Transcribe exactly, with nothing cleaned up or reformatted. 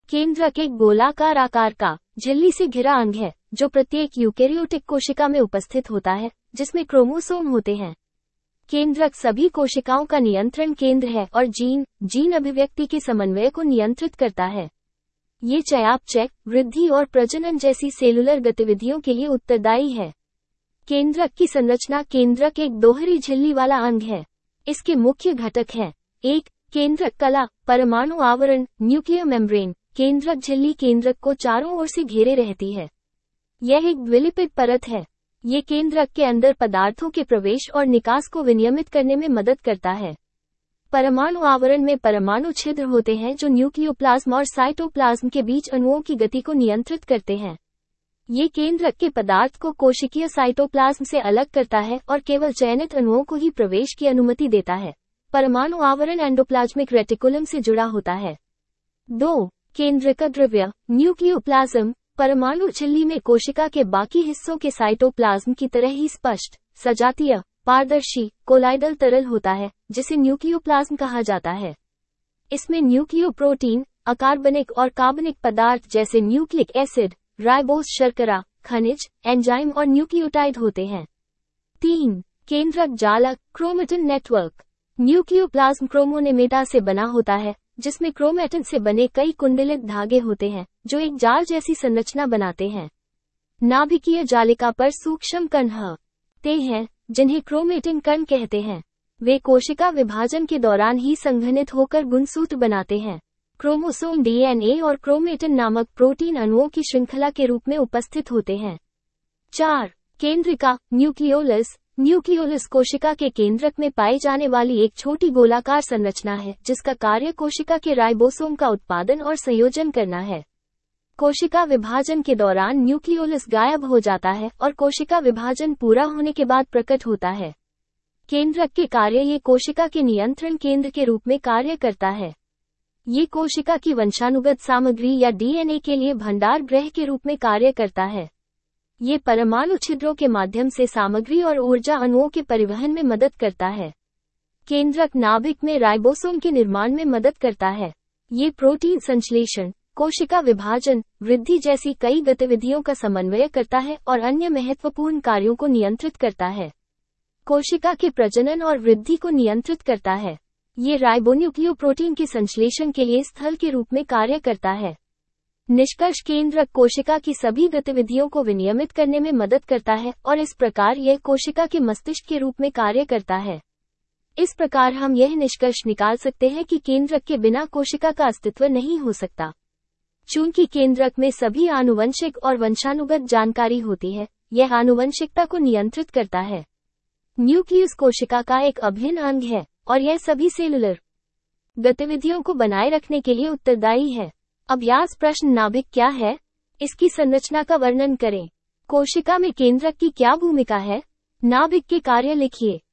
केंद्रक एक गोलाकार आकार का झिल्ली से घिरा अंग है जो प्रत्येक यूकेरियोटिक कोशिका में उपस्थित होता है, जिसमें क्रोमोसोम होते हैं। केंद्रक सभी कोशिकाओं का नियंत्रण केंद्र है और जीन जीन अभिव्यक्ति के समन्वय को नियंत्रित करता है। ये चयापचय, वृद्धि और प्रजनन जैसी सेलुलर गतिविधियों के लिए उत्तरदायी है। केंद्रक की संरचना। केंद्रक एक दोहरी झिल्ली वाला अंग है। इसके मुख्य घटक हैं: एक, केंद्रक कला, परमाणु आवरण, न्यूक्लियर मेम्ब्रेन। केंद्रक झिल्ली केंद्रक को चारों ओर से घेरे रहती है। यह एक द्विलिपिड परत है। ये केंद्रक के अंदर पदार्थों के प्रवेश और निकास को विनियमित करने में मदद करता है। परमाणु आवरण में परमाणु छिद्र होते हैं जो न्यूक्लियोप्लाज्म और साइटोप्लाज्म के बीच अणुओं की गति को नियंत्रित करते हैं। ये केंद्रक के पदार्थ को कोशिकीय साइटोप्लाज्म से अलग करता है और केवल चयनित अणुओं को ही प्रवेश की अनुमति देता है। परमाणु आवरण एंडोप्लाज्मिक रेटिकुलम से जुड़ा होता है। दो, केंद्रक द्रव्य, न्यूक्लियोप्लाज्म। परमाणु झिल्ली में कोशिका के बाकी हिस्सों के साइटोप्लाज्म की तरह ही स्पष्ट, सजातीय, पारदर्शी, कोलाइडल तरल होता है, जिसे न्यूक्लियोप्लाज्म कहा जाता है। इसमें न्यूक्लियोप्रोटीन, अकार्बनिक और कार्बनिक पदार्थ जैसे न्यूक्लिक एसिड, राइबोस शर्करा, खनिज, एंजाइम और न्यूक्लियोटाइड होते हैं। तीन, केंद्रक जालक, क्रोमेटिन नेटवर्क। न्यूक्लियोप्लाज्म क्रोमोनेमेटा से बना होता है, जिसमें क्रोमेटिन से बने कई कुंडलित धागे होते हैं जो एक जाल जैसी संरचना बनाते हैं। नाभिकीय जालिका पर सूक्ष्म कण होते हैं जिन्हें क्रोमेटिन कण कहते हैं। वे कोशिका विभाजन के दौरान ही संघनित होकर गुणसूत्र बनाते हैं। क्रोमोसोम डीएनए और क्रोमेटिन नामक प्रोटीन अणुओं की श्रृंखला के रूप में उपस्थित होते हैं। चार, केंद्रिका, न्यूक्लियोलस। न्यूक्लियोलस कोशिका के केंद्रक में पाई जाने वाली एक छोटी गोलाकार संरचना है जिसका कार्य कोशिका के राइबोसोम का उत्पादन और संयोजन करना है। कोशिका विभाजन के दौरान न्यूक्लियोलस गायब हो जाता है और कोशिका विभाजन पूरा होने के बाद प्रकट होता है। केंद्रक के कार्य। ये कोशिका के नियंत्रण केंद्र के रूप में कार्य करता है। ये कोशिका की वंशानुगत सामग्री या डीएनए के लिए भंडार गृह के रूप में कार्य करता है। ये परमाणु छिद्रों के माध्यम से सामग्री और ऊर्जा अणुओं के परिवहन में मदद करता है। केंद्रक नाभिक में राइबोसोम के निर्माण में मदद करता है। ये प्रोटीन संश्लेषण, कोशिका विभाजन, वृद्धि जैसी कई गतिविधियों का समन्वय करता है और अन्य महत्वपूर्ण कार्यों को नियंत्रित करता है। कोशिका के प्रजनन और वृद्धि को नियंत्रित करता है। ये राइबोन्यूक्लियोप्रोटीन के संश्लेषण के लिए स्थल के रूप में कार्य करता है। निष्कर्ष। केंद्रक कोशिका की सभी गतिविधियों को विनियमित करने में मदद करता है और इस प्रकार यह कोशिका के मस्तिष्क के रूप में कार्य करता है। इस प्रकार हम यह निष्कर्ष निकाल सकते हैं कि केंद्रक के बिना कोशिका का अस्तित्व नहीं हो सकता। चूंकि केंद्रक में सभी आनुवंशिक और वंशानुगत जानकारी होती है, यह आनुवंशिकता को नियंत्रित करता है। न्यूक्लियस कोशिका का एक अभिन्न अंग है और यह सभी सेलुलर गतिविधियों को बनाए रखने के लिए उत्तरदायी है। अभ्यास प्रश्न। नाभिक क्या है? इसकी संरचना का वर्णन करें। कोशिका में केंद्रक की क्या भूमिका है? नाभिक के कार्य लिखिए।